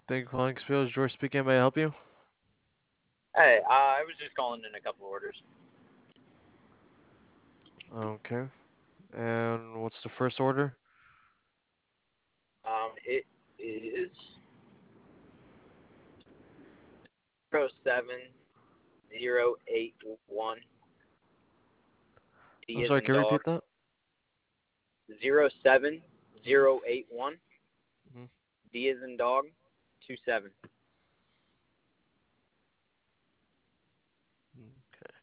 Thank you for calling Experience. George speaking. May I help you? Hey, I was just calling in a couple orders. Okay. And what's the first order? It is 07081. D I'm is sorry, in can you dog. repeat that? 07081. Mm-hmm. D is in dog. 27. Okay.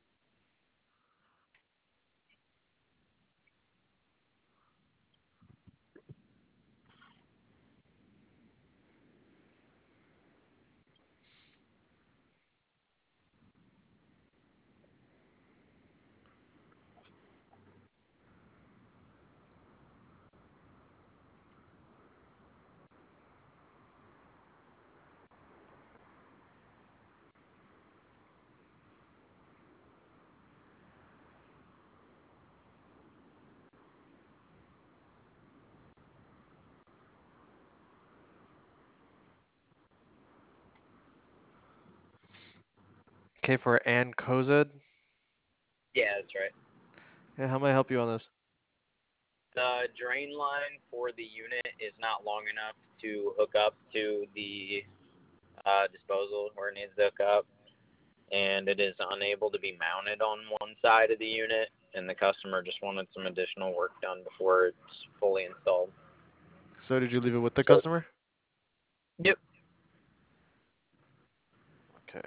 Okay, for Ann Kozed. Yeah, that's right. Yeah, how may I help you on this? The drain line for the unit is not long enough to hook up to the disposal where it needs to hook up, and it is unable to be mounted on one side of the unit, and the customer just wanted some additional work done before it's fully installed. So did you leave it with the So, customer? yep. Okay.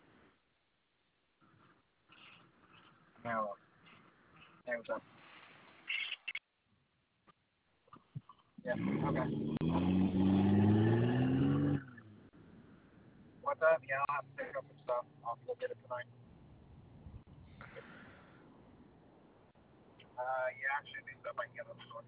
Now, hey, what's up? Yeah, okay. What's up? Yeah, I'll have to pick up some stuff. I'll go get it tonight. Yeah, should be stuff I can get on the store.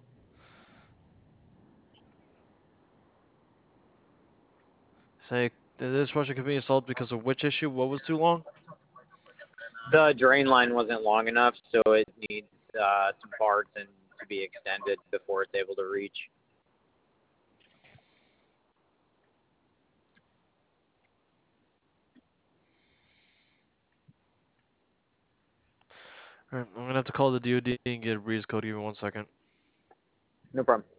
Say, the dishwasher could be installed because of which issue? What was too long? The drain line wasn't long enough, so it needs some parts and to be extended before it's able to reach. Alright, I'm gonna have to call the DOD and get a breeze code. Give me 1 second. No problem.